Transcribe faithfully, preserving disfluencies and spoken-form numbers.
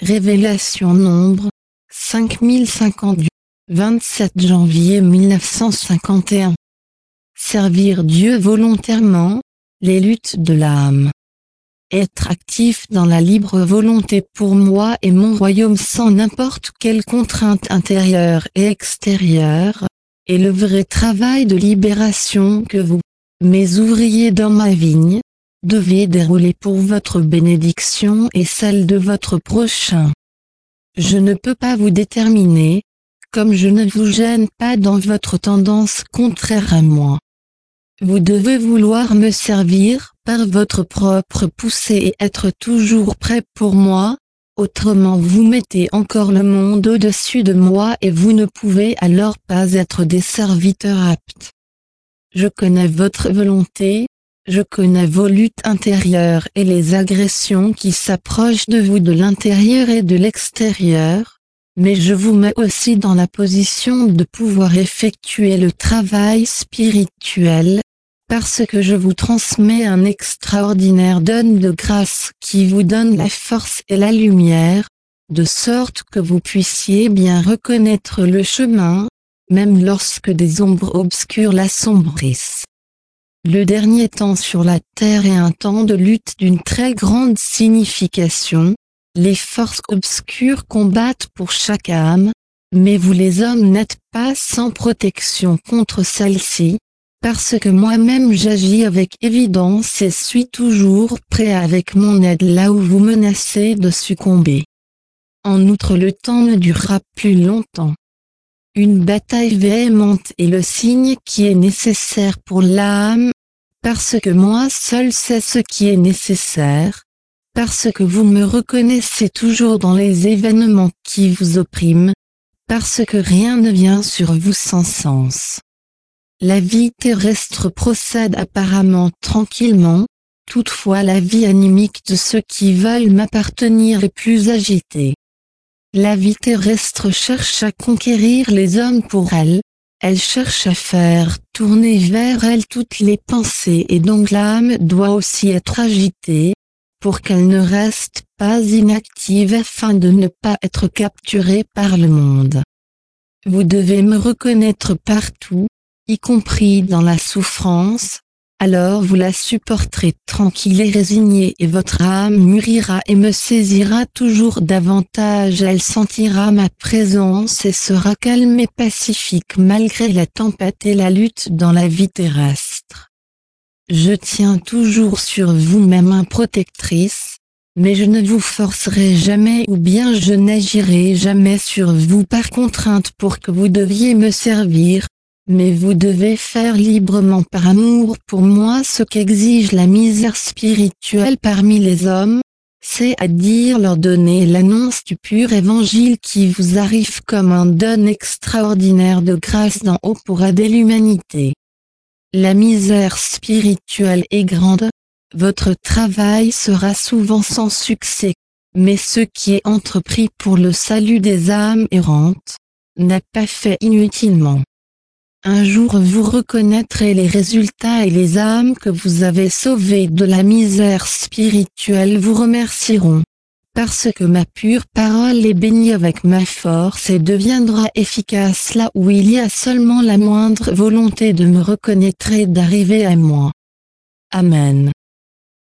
Révélation Nombre, cinq mille cinquante, vingt-sept janvier mille neuf cent cinquante et un. Servir Dieu volontairement, les luttes de l'âme. Être actif dans la libre volonté pour moi et mon royaume sans n'importe quelle contrainte intérieure et extérieure, est le vrai travail de libération que vous, mes ouvriers dans ma vigne, devez dérouler pour votre bénédiction et celle de votre prochain. Je ne peux pas vous déterminer, comme je ne vous gêne pas dans votre tendance contraire à moi. Vous devez vouloir me servir par votre propre poussée et être toujours prêt pour moi, autrement vous mettez encore le monde au-dessus de moi et vous ne pouvez alors pas être des serviteurs aptes. Je connais votre volonté, je connais vos luttes intérieures et les agressions qui s'approchent de vous de l'intérieur et de l'extérieur, mais je vous mets aussi dans la position de pouvoir effectuer le travail spirituel, parce que je vous transmets un extraordinaire don de grâce qui vous donne la force et la lumière, de sorte que vous puissiez bien reconnaître le chemin, même lorsque des ombres obscures l'assombrissent. Le dernier temps sur la terre est un temps de lutte d'une très grande signification. Les forces obscures combattent pour chaque âme, mais vous les hommes n'êtes pas sans protection contre celle-ci, parce que moi-même j'agis avec évidence et suis toujours prêt avec mon aide là où vous menacez de succomber. En outre, le temps ne durera plus longtemps. Une bataille véhémente est le signe qui est nécessaire pour l'âme, parce que moi seul sais ce qui est nécessaire, parce que vous me reconnaissez toujours dans les événements qui vous oppriment, parce que rien ne vient sur vous sans sens. La vie terrestre procède apparemment tranquillement, toutefois la vie animique de ceux qui veulent m'appartenir est plus agitée. La vie terrestre cherche à conquérir les hommes pour elle, elle cherche à faire tourner vers elle toutes les pensées et donc l'âme doit aussi être agitée, pour qu'elle ne reste pas inactive afin de ne pas être capturée par le monde. Vous devez me reconnaître partout, y compris dans la souffrance, alors vous la supporterez tranquille et résignée et votre âme mûrira et me saisira toujours davantage, elle sentira ma présence et sera calme et pacifique malgré la tempête et la lutte dans la vie terrestre. Je tiens toujours sur vous ma main protectrice, mais je ne vous forcerai jamais ou bien je n'agirai jamais sur vous par contrainte pour que vous deviez me servir, mais vous devez faire librement par amour pour moi ce qu'exige la misère spirituelle parmi les hommes, c'est-à-dire leur donner l'annonce du pur évangile qui vous arrive comme un don extraordinaire de grâce d'en haut pour aider l'humanité. La misère spirituelle est grande, votre travail sera souvent sans succès, mais ce qui est entrepris pour le salut des âmes errantes, n'est pas fait inutilement. Un jour vous reconnaîtrez les résultats et les âmes que vous avez sauvées de la misère spirituelle vous remercieront, parce que ma pure parole est bénie avec ma force et deviendra efficace là où il y a seulement la moindre volonté de me reconnaître et d'arriver à moi. Amen.